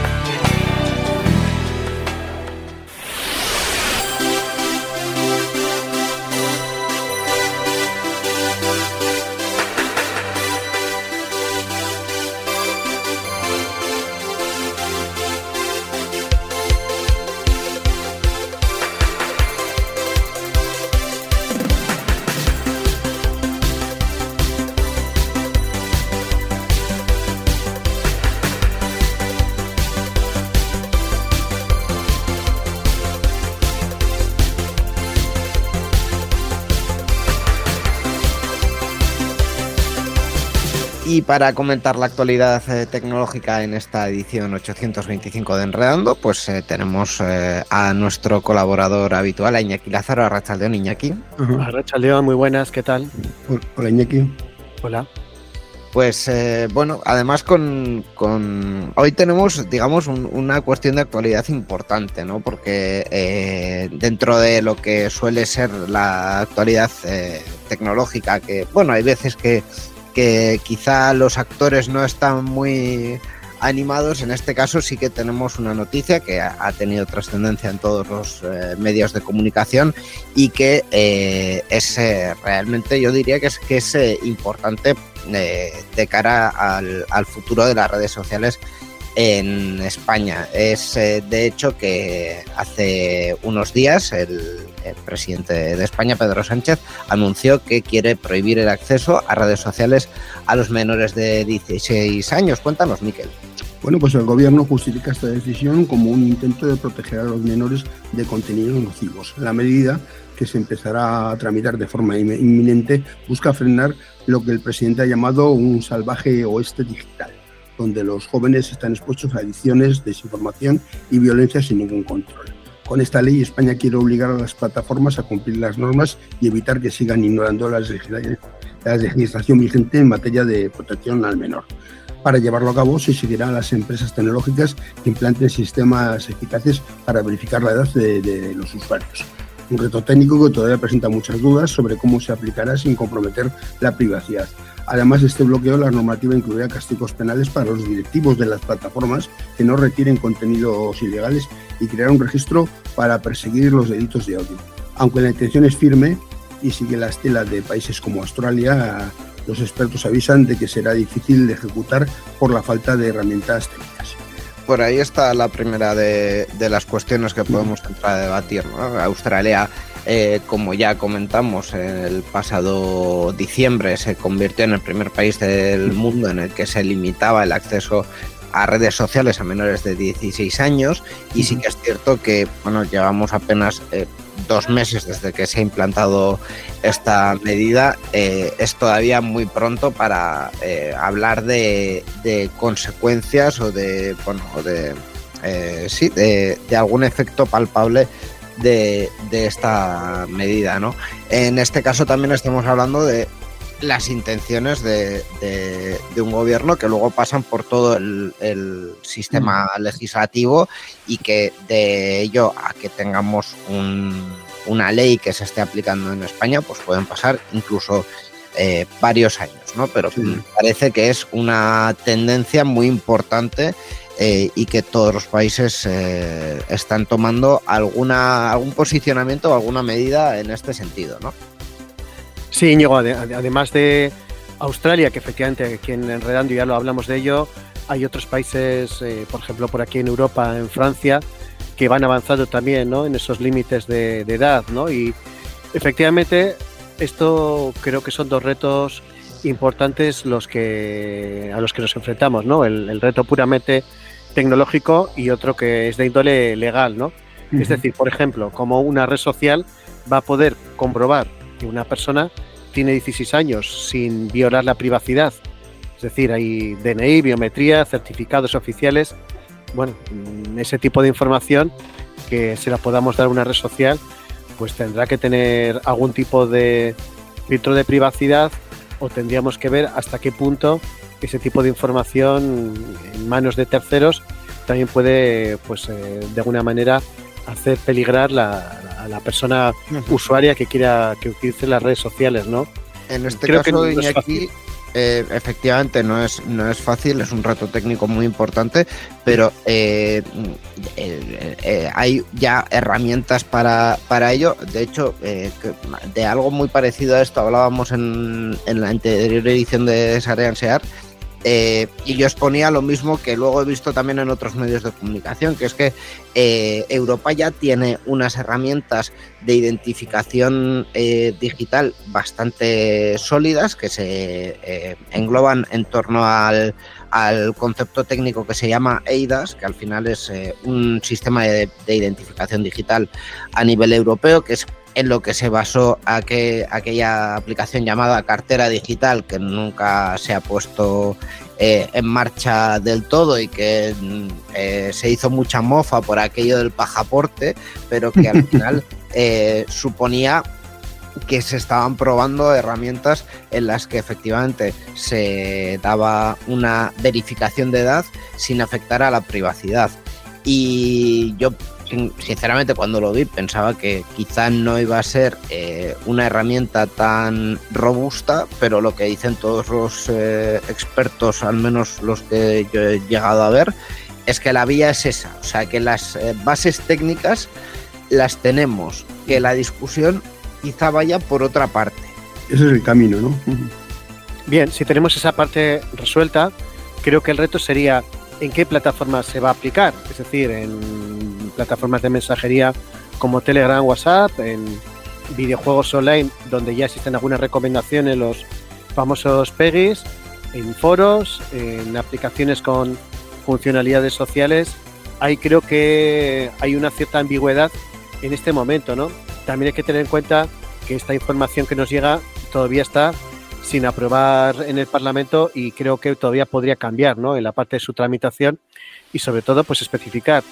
Y para comentar la actualidad eh, tecnológica en esta edición ochocientos veinticinco de Enredando, pues eh, tenemos eh, a nuestro colaborador habitual, a Iñaki Lázaro. Arratsaldeon, Iñaki. Uh-huh. Arratsaldeon, muy buenas, ¿qué tal? Hola, Iñaki. Hola. Pues eh, bueno, además con, con hoy tenemos, digamos, un, una cuestión de actualidad importante, ¿no? Porque eh, dentro de lo que suele ser la actualidad eh, tecnológica, que bueno, hay veces que que quizá los actores no están muy animados, en este caso sí que tenemos una noticia que ha, ha tenido trascendencia en todos los eh, medios de comunicación y que eh, es eh, realmente, yo diría que es, que es eh, importante eh, de cara al, al futuro de las redes sociales en España. Es eh, de hecho que hace unos días el, el presidente de España, Pedro Sánchez, anunció que quiere prohibir el acceso a redes sociales a los menores de dieciséis años. Cuéntanos, Miquel. Bueno, pues el gobierno justifica esta decisión como un intento de proteger a los menores de contenidos nocivos. La medida, que se empezará a tramitar de forma inminente, busca frenar lo que el presidente ha llamado un salvaje oeste digital, donde los jóvenes están expuestos a adicciones, desinformación y violencia sin ningún control. Con esta ley, España quiere obligar a las plataformas a cumplir las normas y evitar que sigan ignorando la legislación vigente en materia de protección al menor. Para llevarlo a cabo, se exigirá a las empresas tecnológicas que implanten sistemas eficaces para verificar la edad de, de los usuarios. Un reto técnico que todavía presenta muchas dudas sobre cómo se aplicará sin comprometer la privacidad. Además de este bloqueo, la normativa incluirá castigos penales para los directivos de las plataformas que no retiren contenidos ilegales y creará un registro para perseguir los delitos de odio. Aunque la intención es firme y sigue la estela de países como Australia, los expertos avisan de que será difícil de ejecutar por la falta de herramientas técnicas. Por ahí está la primera de, de las cuestiones que podemos entrar a debatir, ¿no? Australia, eh, como ya comentamos, el pasado diciembre se convirtió en el primer país del mundo en el que se limitaba el acceso a redes sociales a menores de dieciséis años, y sí que es cierto que bueno, llevamos apenas eh, dos meses desde que se ha implantado esta medida. Eh, es todavía muy pronto para eh, hablar de, de consecuencias o de bueno de eh, sí de, de algún efecto palpable de, de esta medida, ¿no? En este caso también estamos hablando de las intenciones de, de, de un gobierno que luego pasan por todo el, el sistema mm. legislativo y que de ello a que tengamos un, una ley que se esté aplicando en España, pues pueden pasar incluso eh, varios años, ¿no? Pero sí. parece que es una tendencia muy importante eh, y que todos los países eh, están tomando alguna, algún posicionamiento o alguna medida en este sentido, ¿no? Sí, Íñigo, además de Australia, que efectivamente aquí en Enredando ya lo hablamos de ello, hay otros países, eh, por ejemplo, por aquí en Europa, en Francia, que van avanzando también, ¿no?, en esos límites de, de edad, ¿no? Y efectivamente esto creo que son dos retos importantes los que a los que nos enfrentamos, ¿no? El, el reto puramente tecnológico y otro que es de índole legal, ¿no? Uh-huh. Es decir, por ejemplo, como una red social va a poder comprobar que una persona tiene dieciséis años sin violar la privacidad. Es decir, hay D N I, biometría, certificados oficiales. Bueno, ese tipo de información que se la podamos dar a una red social, pues tendrá que tener algún tipo de filtro de privacidad o tendríamos que ver hasta qué punto ese tipo de información en manos de terceros también puede, pues, eh, de alguna manera hacer peligrar la, la, la persona uh-huh. usuaria que quiera que utilice las redes sociales, ¿no? En este Creo caso, que no Iñaki, eh, efectivamente no es, no es fácil, es un reto técnico muy importante, pero eh, eh, eh, hay ya herramientas para, para ello. De hecho, eh, de algo muy parecido a esto hablábamos en, en la anterior edición de Sarean Sear. Eh, y yo exponía lo mismo que luego he visto también en otros medios de comunicación, que es que eh, Europa ya tiene unas herramientas de identificación eh, digital bastante sólidas que se eh, engloban en torno al, al concepto técnico que se llama eIDAS, que al final es eh, un sistema de, de identificación digital a nivel europeo, que es en lo que se basó aquel, aquella aplicación llamada cartera digital, que nunca se ha puesto eh, en marcha del todo y que eh, se hizo mucha mofa por aquello del pasaporte, pero que al final eh, suponía que se estaban probando herramientas en las que efectivamente se daba una verificación de edad sin afectar a la privacidad. Y yo, sinceramente, cuando lo vi pensaba que quizá no iba a ser eh, una herramienta tan robusta, pero lo que dicen todos los eh, expertos, al menos los que yo he llegado a ver, es que la vía es esa, o sea, que las eh, bases técnicas las tenemos, que la discusión quizá vaya por otra parte. Ese es el camino, ¿no? Bien, si tenemos esa parte resuelta, creo que el reto sería en qué plataforma se va a aplicar, es decir, en plataformas de mensajería como Telegram, WhatsApp, en videojuegos online donde ya existen algunas recomendaciones, los famosos P E G Is, en foros, en aplicaciones con funcionalidades sociales. Ahí creo que hay una cierta ambigüedad en este momento, ¿no? También hay que tener en cuenta que esta información que nos llega todavía está sin aprobar en el Parlamento y creo que todavía podría cambiar, ¿no?, en la parte de su tramitación y sobre todo pues especificar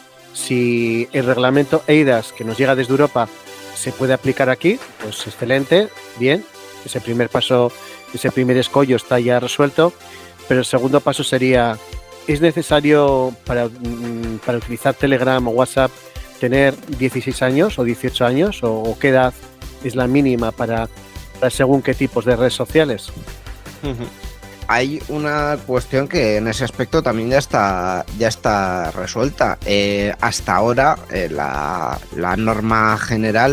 si el reglamento eIDAS que nos llega desde Europa se puede aplicar aquí, pues excelente, bien, ese primer paso, ese primer escollo está ya resuelto, pero el segundo paso sería, ¿es necesario para, para utilizar Telegram o WhatsApp tener dieciséis años o dieciocho años o, o qué edad es la mínima para, para según qué tipos de redes sociales? Uh-huh. Hay una cuestión que en ese aspecto también ya está ya está resuelta. Eh, hasta ahora eh, la, la norma general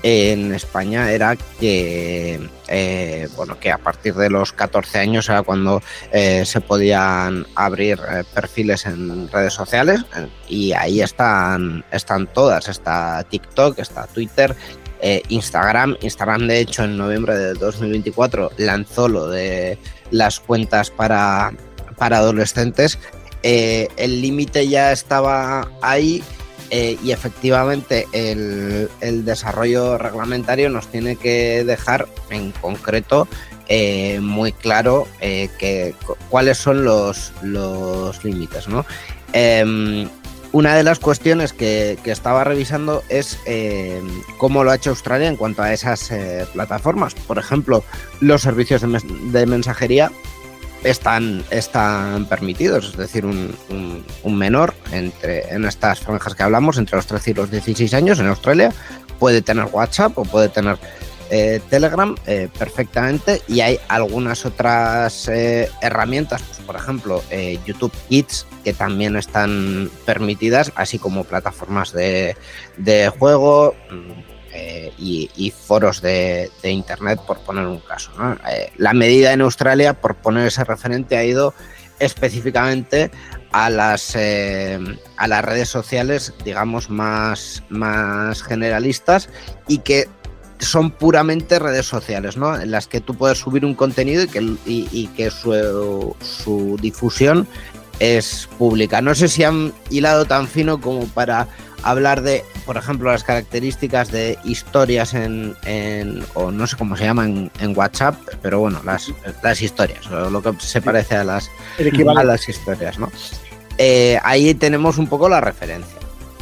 en España era que eh, bueno que a partir de los catorce años era cuando eh, se podían abrir eh, perfiles en redes sociales, eh, y ahí están están todas, está TikTok, está Twitter, eh, Instagram. Instagram, de hecho, en noviembre de dos mil veinticuatro lanzó lo de las cuentas para, para adolescentes. Eh, el límite ya estaba ahí. Eh, y efectivamente el, el desarrollo reglamentario nos tiene que dejar en concreto eh, muy claro eh, que, cuáles son los, los límites, ¿no? Eh, una de las cuestiones que, que estaba revisando es eh, cómo lo ha hecho Australia en cuanto a esas eh, plataformas. Por ejemplo, los servicios de, mes de mensajería están, están permitidos, es decir, un, un, un menor entre, en estas franjas que hablamos, entre los trece y los dieciséis años en Australia, puede tener WhatsApp o puede tener eh, Telegram eh, perfectamente, y hay algunas otras eh, herramientas, pues, por ejemplo, eh, YouTube Kids, que también están permitidas, así como plataformas de, de juego eh, y, y foros de, de internet, por poner un caso, ¿no? Eh, la medida en Australia, por poner ese referente, ha ido específicamente a las eh, a las redes sociales, digamos, más, más generalistas, y que son puramente redes sociales, ¿no? En las que tú puedes subir un contenido y que, y, y que su, su difusión es pública. No sé si han hilado tan fino como para hablar de, por ejemplo, las características de historias en, en o no sé cómo se llama en, en WhatsApp, pero bueno, las, las historias, o lo que se parece a las, a las historias, ¿no? Eh, ahí tenemos un poco la referencia.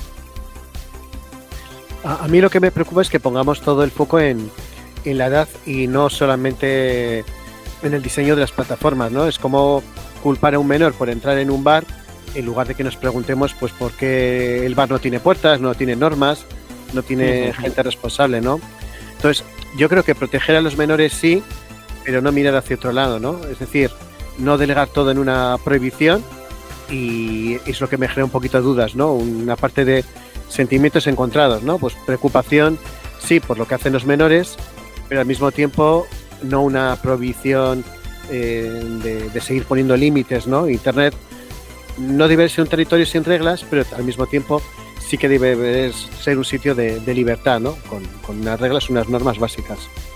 A, a mí lo que me preocupa es que pongamos todo el foco en, en la edad y no solamente en el diseño de las plataformas, ¿no? Es como culpar a un menor por entrar en un bar, en lugar de que nos preguntemos pues por qué el bar no tiene puertas, no tiene normas, no tiene uh-huh. gente responsable, ¿no? Entonces, yo creo que proteger a los menores sí, pero no mirar hacia otro lado, ¿no? Es decir, no delegar todo en una prohibición, y es lo que me genera un poquito de dudas, ¿no? Una parte de sentimientos encontrados, ¿no? Pues preocupación, sí, por lo que hacen los menores, pero al mismo tiempo no una prohibición eh, de, de seguir poniendo límites, ¿no? Internet no debe ser un territorio sin reglas, pero al mismo tiempo sí que debe ser un sitio de, de libertad, ¿no? Con, con unas reglas, unas normas básicas.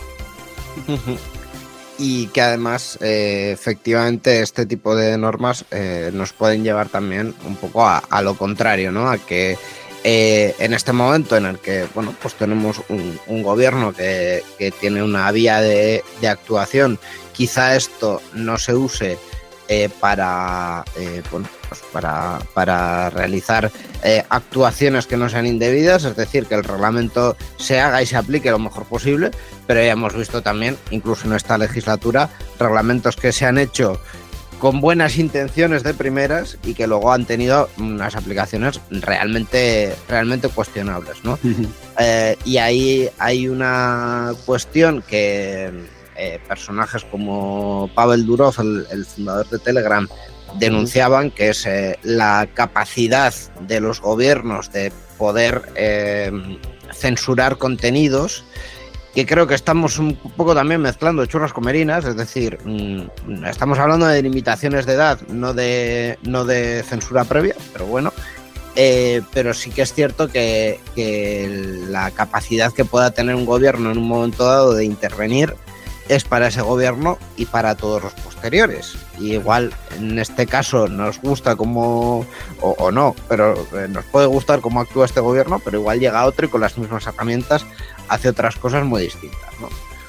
Y que además, eh, efectivamente, este tipo de normas eh, nos pueden llevar también un poco a, a lo contrario, ¿no? A que eh, en este momento en el que, bueno, pues tenemos un, un gobierno que, que tiene una vía de, de actuación, quizá esto no se use eh, para, eh, bueno, pues para, para realizar eh, actuaciones que no sean indebidas, es decir, que el reglamento se haga y se aplique lo mejor posible, pero ya hemos visto también, incluso en esta legislatura, reglamentos que se han hecho con buenas intenciones de primeras y que luego han tenido unas aplicaciones realmente, realmente cuestionables, ¿no? Uh-huh. eh, y ahí hay una cuestión que eh, personajes como Pavel Durov, el, el fundador de Telegram, denunciaban, que es eh, la capacidad de los gobiernos de poder eh, censurar contenidos, que creo que estamos un poco también mezclando churras con merinas, es decir, mmm, estamos hablando de limitaciones de edad, no de, no de censura previa, pero bueno, eh, pero sí que es cierto que, que la capacidad que pueda tener un gobierno en un momento dado de intervenir es para ese gobierno y para todos los posteriores. Y igual en este caso nos gusta como, o, o no, pero eh, nos puede gustar cómo actúa este gobierno, pero igual llega otro y con las mismas herramientas hace otras cosas muy distintas, ¿no?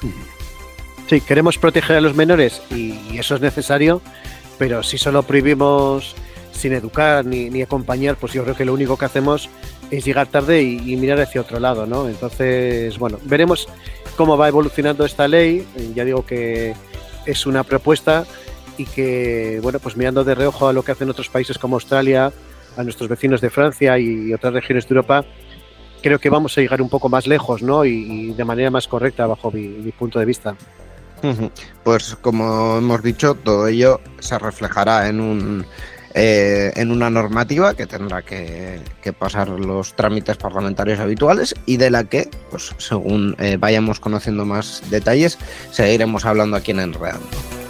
Sí, queremos proteger a los menores y eso es necesario, pero si solo prohibimos sin educar ni, ni acompañar, pues yo creo que lo único que hacemos es llegar tarde y, y mirar hacia otro lado, ¿no? Entonces, bueno, veremos cómo va evolucionando esta ley. Ya digo que es una propuesta y que, bueno, pues mirando de reojo a lo que hacen otros países como Australia, a nuestros vecinos de Francia y otras regiones de Europa, creo que vamos a llegar un poco más lejos, ¿no? Y, y de manera más correcta bajo mi, mi punto de vista. Pues como hemos dicho, todo ello se reflejará en un eh, en una normativa que tendrá que, que pasar los trámites parlamentarios habituales y de la que, pues según eh, vayamos conociendo más detalles, seguiremos hablando aquí en Enredando.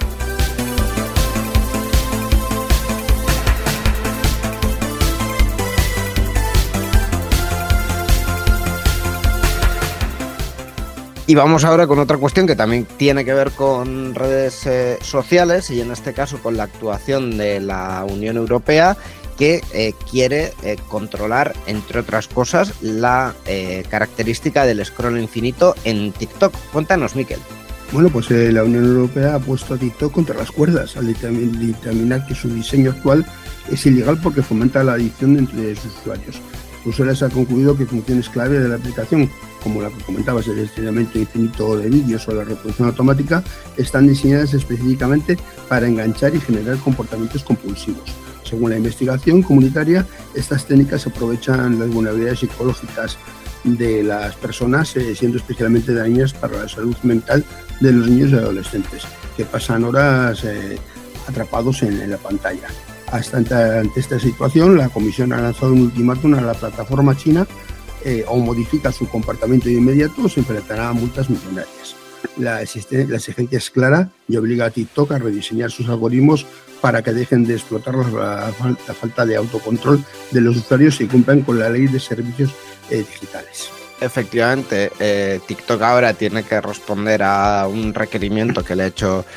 Y vamos ahora con otra cuestión que también tiene que ver con redes eh, sociales y en este caso con la actuación de la Unión Europea, que eh, quiere eh, controlar, entre otras cosas, la eh, característica del scroll infinito en TikTok. Cuéntanos, Miquel. Bueno, pues eh, la Unión Europea ha puesto a TikTok contra las cuerdas al determin- determinar que su diseño actual es ilegal porque fomenta la adicción entre sus usuarios. Bruselas ha concluido que funciones clave de la aplicación, como la que comentabas, el estiramiento infinito de vídeos o la reproducción automática, están diseñadas específicamente para enganchar y generar comportamientos compulsivos. Según la investigación comunitaria, estas técnicas aprovechan las vulnerabilidades psicológicas de las personas, eh, siendo especialmente dañinas para la salud mental de los niños y adolescentes, que pasan horas eh, atrapados en, en la pantalla. Hasta ante esta situación, la Comisión ha lanzado un ultimátum a la plataforma china eh, o modifica su comportamiento de inmediato o se enfrentará a multas millonarias. La, existen, la exigencia es clara y obliga a TikTok a rediseñar sus algoritmos para que dejen de explotar la, la, la falta de autocontrol de los usuarios y cumplan con la ley de servicios eh, digitales. Efectivamente, eh, TikTok ahora tiene que responder a un requerimiento que le ha hecho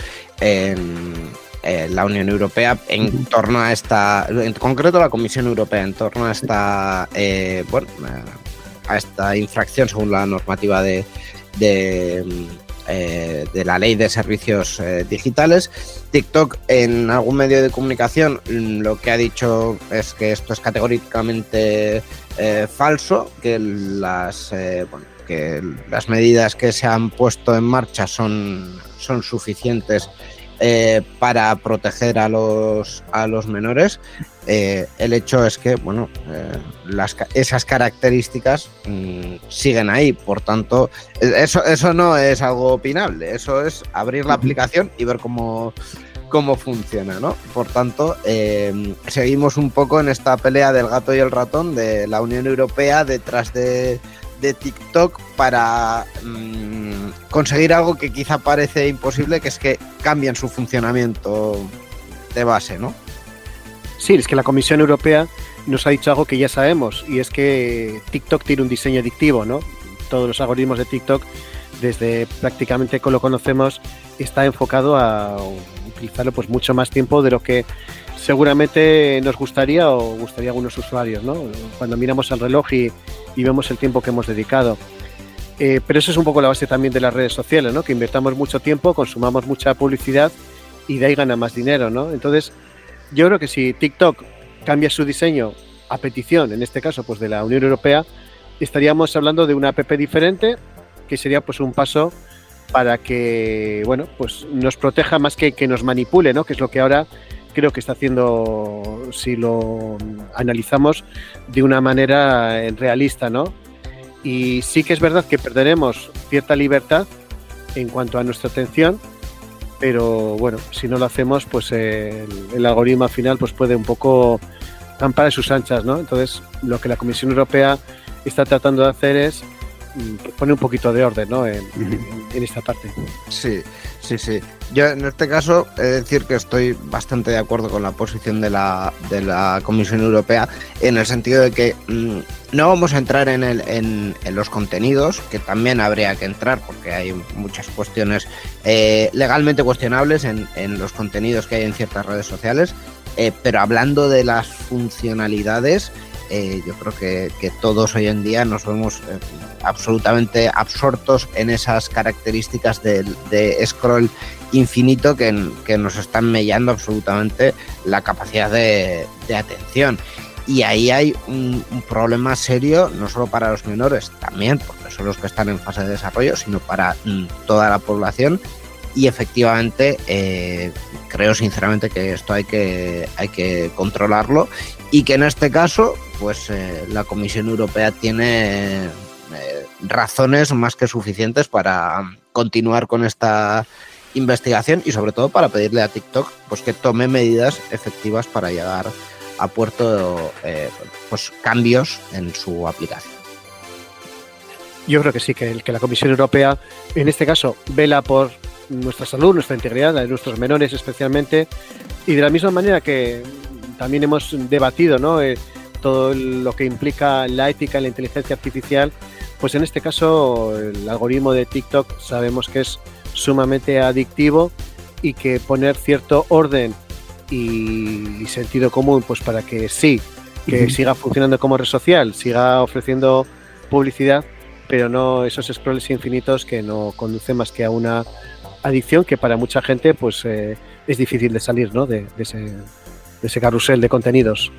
en... Eh, la Unión Europea en torno a esta, en concreto la Comisión Europea, en torno a esta, eh, bueno, a esta infracción según la normativa de, de, eh, de la Ley de Servicios eh, Digitales. TikTok en algún medio de comunicación lo que ha dicho es que esto es categóricamente eh, falso, que las, eh, bueno, que las medidas que se han puesto en marcha son, son suficientes Eh, para proteger a los a los menores. Eh, el hecho es que bueno eh, las, esas características mmm, siguen ahí, por tanto eso eso no es algo opinable, eso es abrir la aplicación y ver cómo cómo funciona, ¿no? Por tanto eh, seguimos un poco en esta pelea del gato y el ratón de la Unión Europea detrás de de TikTok para mmm, conseguir algo que quizá parece imposible, que es que cambien su funcionamiento de base, ¿no? Sí, es que la Comisión Europea nos ha dicho algo que ya sabemos, y es que TikTok tiene un diseño adictivo, ¿no? Todos los algoritmos de TikTok, desde prácticamente que lo conocemos, está enfocado a utilizarlo pues mucho más tiempo de lo que seguramente nos gustaría o gustaría a algunos usuarios, ¿no? Cuando miramos el reloj y, y vemos el tiempo que hemos dedicado. Eh, pero eso es un poco la base también de las redes sociales, ¿no? Que invertamos mucho tiempo, consumamos mucha publicidad y de ahí gana más dinero, ¿no? Entonces, yo creo que si TikTok cambia su diseño a petición, en este caso pues de la Unión Europea, estaríamos hablando de una app diferente, que sería pues un paso para que, bueno, pues nos proteja más que que nos manipule, ¿no? Que es lo que ahora creo que está haciendo, si lo analizamos de una manera realista, ¿no? Y sí que es verdad que perderemos cierta libertad en cuanto a nuestra atención, pero bueno, si no lo hacemos, pues el, el algoritmo al final pues puede un poco amparar a sus anchas, ¿no? Entonces, lo que la Comisión Europea está tratando de hacer es poner un poquito de orden, ¿no? En, en, en esta parte. Sí, sí, sí. Yo en este caso he de decir que estoy bastante de acuerdo con la posición de la, de la Comisión Europea, en el sentido de que mmm, no vamos a entrar en, el, en, en los contenidos, que también habría que entrar porque hay muchas cuestiones eh, legalmente cuestionables en, en los contenidos que hay en ciertas redes sociales, eh, pero hablando de las funcionalidades, Eh, yo creo que, que todos hoy en día nos vemos eh, absolutamente absortos en esas características de, de scroll infinito que, que nos están mellando absolutamente la capacidad de, de atención. Y ahí hay un, un problema serio, no solo para los menores, también porque son los que están en fase de desarrollo, sino para mm, toda la población. Y efectivamente eh, creo sinceramente que esto hay que, hay que controlarlo, y que en este caso pues eh, la Comisión Europea tiene eh, razones más que suficientes para continuar con esta investigación y sobre todo para pedirle a TikTok pues que tome medidas efectivas para llegar a puerto eh, pues cambios en su aplicación. Yo creo que sí, que, que la Comisión Europea en este caso vela por nuestra salud, nuestra integridad, la de nuestros menores especialmente, y de la misma manera que también hemos debatido, ¿no? Eh, todo lo que implica la ética en la inteligencia artificial, pues en este caso el algoritmo de TikTok sabemos que es sumamente adictivo y que poner cierto orden y, y sentido común pues para que sí, que uh-huh. siga funcionando como red social, siga ofreciendo publicidad, pero no esos scrolls infinitos que no conducen más que a una adicción que para mucha gente pues eh, es difícil de salir, ¿no? de, de, ese, de ese carrusel de contenidos.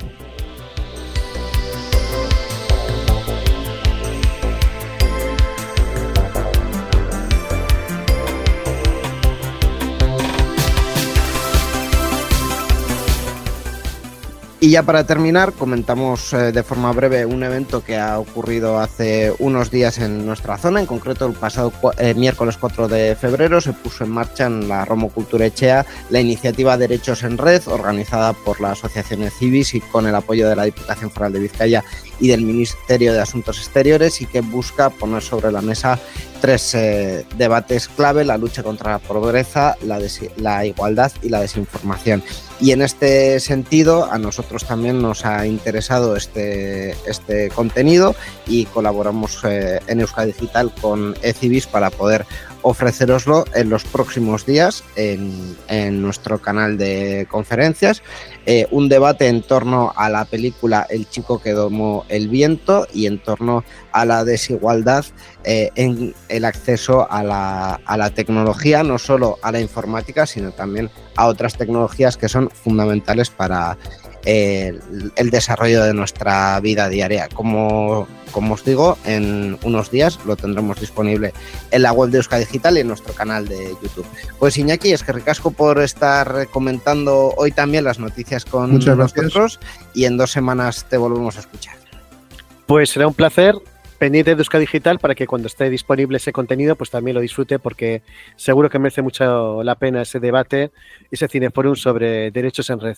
Y ya para terminar, comentamos eh, de forma breve un evento que ha ocurrido hace unos días en nuestra zona. En concreto, el pasado eh, miércoles cuatro de febrero se puso en marcha en la Romo Culturechea la iniciativa Derechos en Red, organizada por la Asociación Ecivis y con el apoyo de la Diputación Foral de Vizcaya y del Ministerio de Asuntos Exteriores, y que busca poner sobre la mesa tres eh, debates clave: la lucha contra la pobreza, la, la igualdad y la desinformación. Y en este sentido, a nosotros también nos ha interesado este, este contenido y colaboramos eh, en Euskadi Digital con Ecivis para poder ofreceroslo en los próximos días en, en nuestro canal de conferencias. Eh, un debate en torno a la película El chico que domó el viento y en torno a la desigualdad eh, en el acceso a la, a la tecnología, no solo a la informática, sino también a otras tecnologías que son fundamentales para eh, el desarrollo de nuestra vida diaria. Como, como os digo, en unos días lo tendremos disponible en la web de Euskadi Digital y en nuestro canal de YouTube. Pues Iñaki, es que ricasco por estar comentando hoy también las noticias con Muchas nosotros gracias. Y en dos semanas te volvemos a escuchar. Pues será un placer. Pendiente de Euskadi Digital para que cuando esté disponible ese contenido pues también lo disfrute, porque seguro que merece mucho la pena ese debate, ese cineforum sobre derechos en red.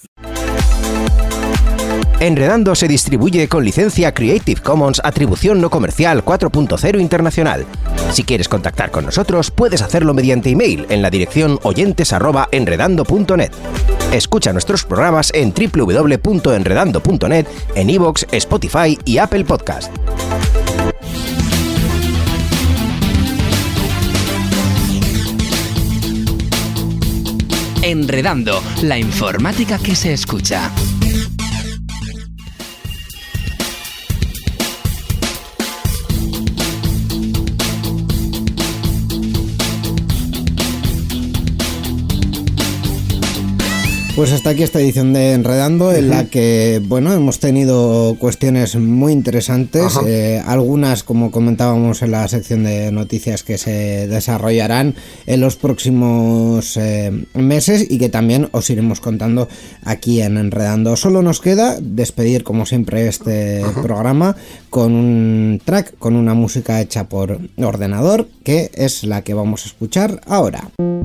Enredando se distribuye con licencia Creative Commons Atribución No Comercial cuatro punto cero Internacional. Si quieres contactar con nosotros, puedes hacerlo mediante email en la dirección oyentes arroba enredando punto net. Escucha nuestros programas en doble u doble u doble u punto enredando punto net, en iVoox, Spotify y Apple Podcast. Enredando, la informática que se escucha. Pues hasta aquí esta edición de Enredando, en la que, bueno, hemos tenido cuestiones muy interesantes, eh, algunas, como comentábamos en la sección de noticias, que se desarrollarán en los próximos eh, meses y que también os iremos contando aquí en Enredando. Solo nos queda despedir, como siempre, este Ajá. programa con un track, con una música hecha por ordenador, que es la que vamos a escuchar ahora.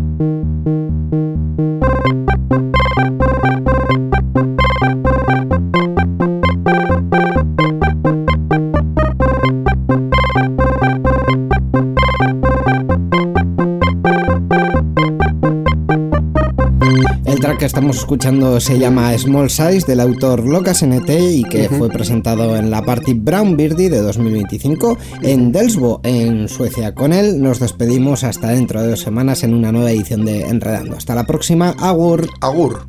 El track que estamos escuchando se llama Small Size, del autor Locas N T, y que uh-huh. fue presentado en la Party Brown Birdie de dos mil veinticinco en Delsbo, en Suecia. Con él nos despedimos hasta dentro de dos semanas en una nueva edición de Enredando. Hasta la próxima. Agur. Agur.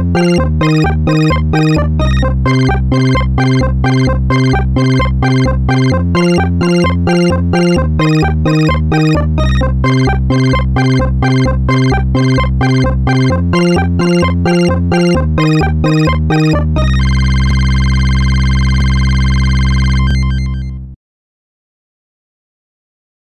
Thank you.